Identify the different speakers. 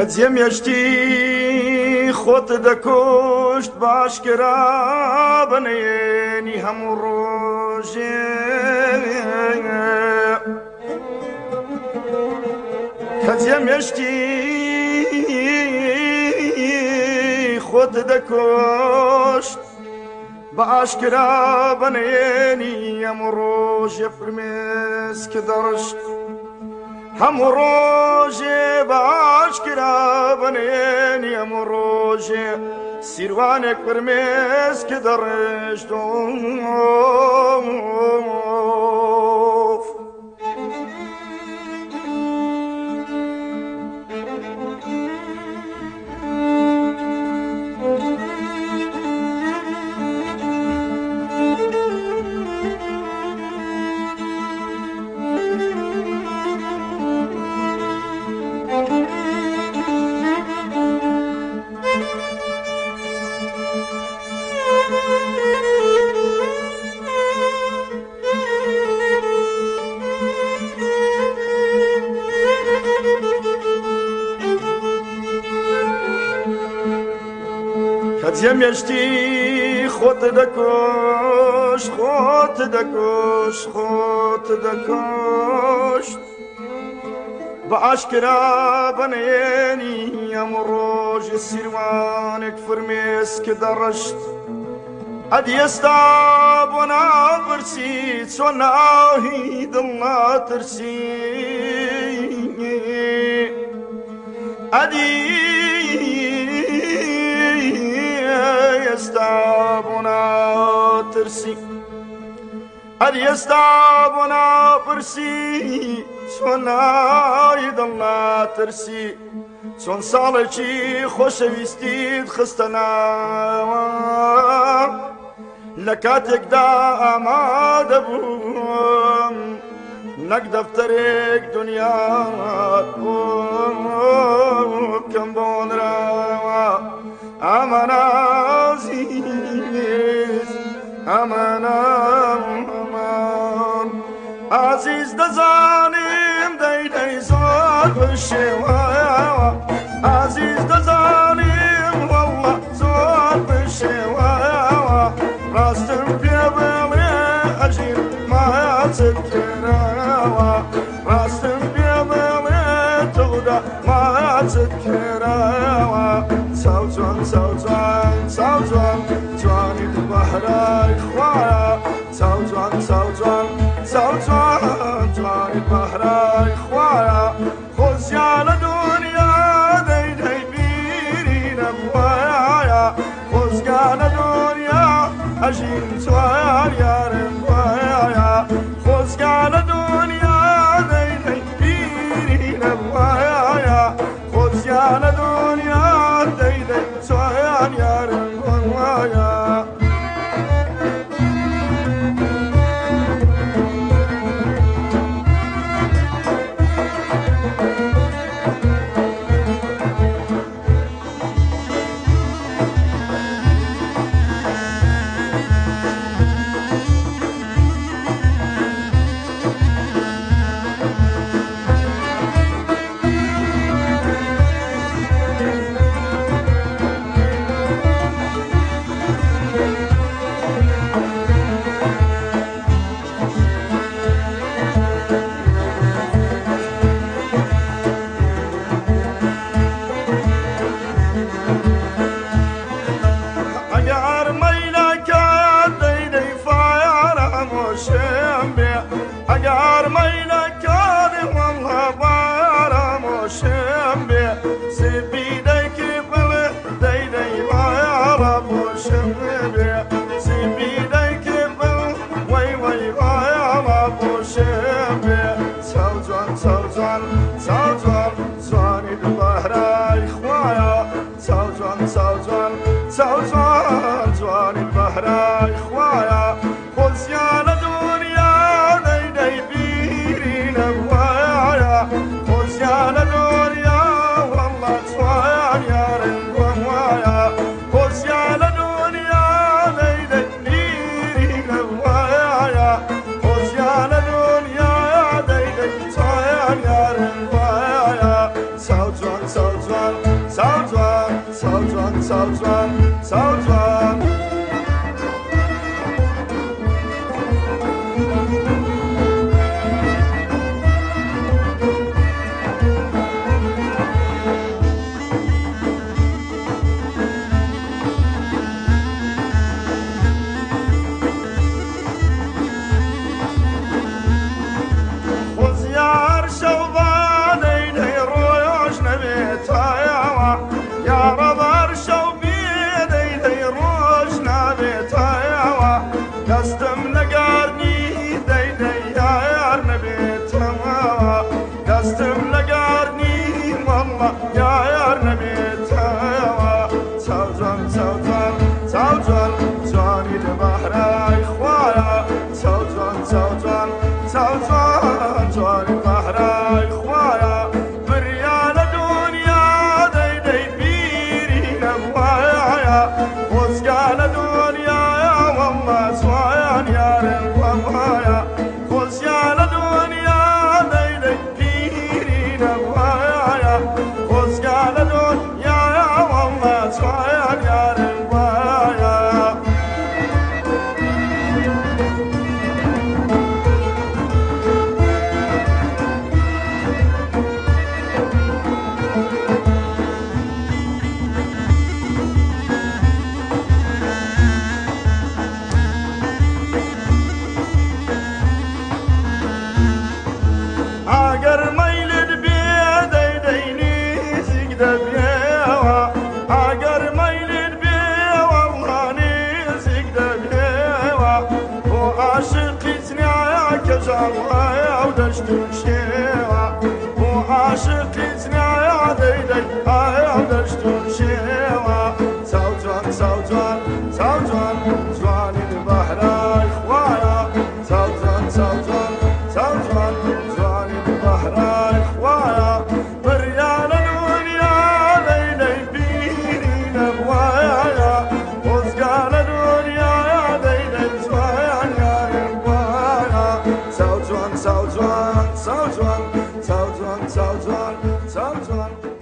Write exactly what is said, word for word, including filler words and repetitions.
Speaker 1: جێمێشتی خۆت دەکوشت باشکرا بنێنی هەموو ڕۆژێ کە جێمێشتی خۆت دەکوشت باشکرا بنێنی هەموو ڕۆژێ فرمێسکە دەڕشت هەموو ڕۆژێ باشکرا بنێنی هەموو ڕۆژێ سیروانێک فرمێسکە دەڕشت جێمێشتی خۆت دەکوشت خۆت دەکوشت خۆت دەکوشت بە ئاشکرا بنێنی هەموو ڕۆژی سیروانێک فرمێسکە دەڕشت ئەدی ئێستا بۆ ناپرسی چۆن ناهی دڵ ناترسی ئەدی ئێستا بۆ ناترسی ئەدی ئێستا بۆ ناپرسی چۆن ناهی دڵ ناترسی چۆن ساڵێکی خۆشەویستیت خستە ناوە لە کاتێکدا ئامادە بووم نەک دەفتەرێک دنیات بکەم بۆ نراوە ئەمانە عەزیز ئەمانە ئەمان عەزیز دەزانیم دەی دەی زۆر بشێوایەوە عەزیز دەزانیم وەڵڵا زۆر بشێوایەوە ڕاستم پێ بڵێ ئەژیر ماچت کراوە ڕاستم پێ بڵێ تۆدا ماچت کراوە چاو جوان چاو جوان چاو جوان جوانی بەهرای خوایە چاو جوان چاو جوان چاو جوان جوانی بەهرای خوایە خۆزیان لە دنیا دەی دەی بیری نەبوایە خۆزگان لە دنیا ئەژین جوان یارم وایە خۆزگان لە دنیا دەی دەی بیری نەبوایە خۆزیان لە دنیا دەی دەی جوان یارم وایە ئەگەر مەیلەکانی وەڵڵا بارامۆشم بێ سپی دەیکی بڵێ دەی دەی وایە ڕابۆشم بێ سپی دەیکی بڵ وەی وەی وایە ڕابۆشم بێ چاو جوان چاو جوان چاو جوان جوانی بەهرای خوایە چاو جوان چاو جوان چاو جوان جوانی بەهرای خوایە خۆزیان لە دنیا دەی دەی بیری نەبوایە خۆزیان لە دنیا وەڵڵا جوان یارم وایە خۆزیان لە دنیا دەی دەی بیری نەبوایە خۆزیان لە دنیا دەی دەی جوان یارم وایە چاو جوان چاو جوان چاوجوان چاوجوان دستم نگرنی دی دی یار نبیتم دستم نگرنی والله یار نبیتم چاوجوان چاوجوان چاوجوان جوانی بحرای خوایا چاوجوان چاوجوان چاوجوان جوانی بحرای خوایا بریال دنیا دی دی بیری نوایا وزگال دنیا والله سوایان یارم ووایا خوزگال دنیا دی دی بیری نوایا خوزگال دنیا والله سوایان یارم ووایا اگر میلد بی دی دی نیزیگ دبیوا اگر میلد بی والله نیزیگ دبیوا و عاشقی زنیا کجاوا و دشتون شیوا و عاشقی زنیا دی دی و دشتون شیوا چاوجوان چاوجوان چاوجوان جوانی بحرای خوایا چاوجوان چاوجوان چاوجوان بحرای خوایا بریال دنیا دی دی بیری نوایا وزگال دنیا دی دی سوایان یارم وایا چاوجوان چاوجوان چاوجوان چاوجوان چاوجوان چاوجوان